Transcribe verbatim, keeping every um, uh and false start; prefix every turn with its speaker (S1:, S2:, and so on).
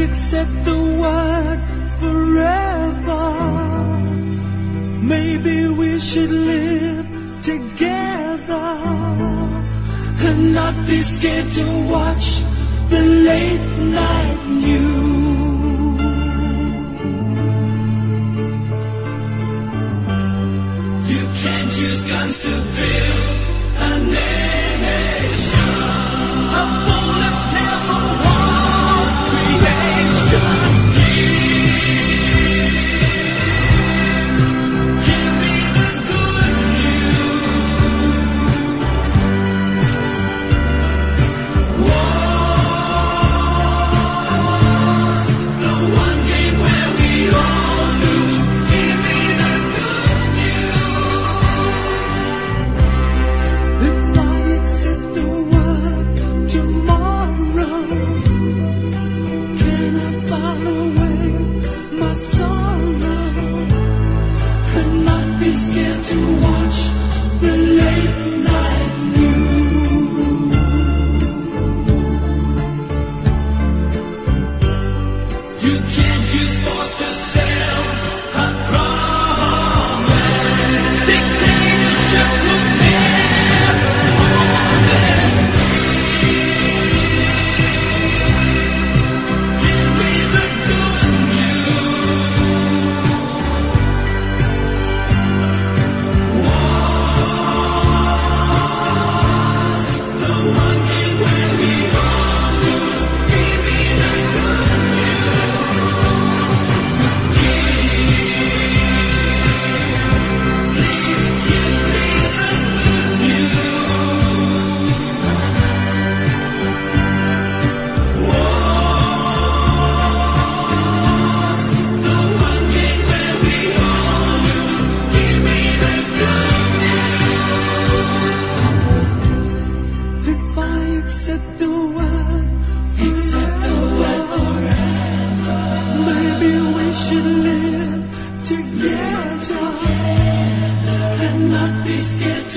S1: accept the word forever, maybe we should live together and not be scared to watch the late night news. You can't use guns to build a nation. A bullet never won creation. Give me the good news. War's the one game where we all lose. Give me the good news. If I accept the word tomorrow, can I file away my sorrow and not be scared to watch the late night news? You can't use force to sell a promise. Dictatorship was never promised. Give me the good news. War's the one game where we all lose. Give me the good news. Please give me the good news. War's the one game where we all lose. Give me the good news. If I accept the word, accept the word forever, maybe we should live together and not be scared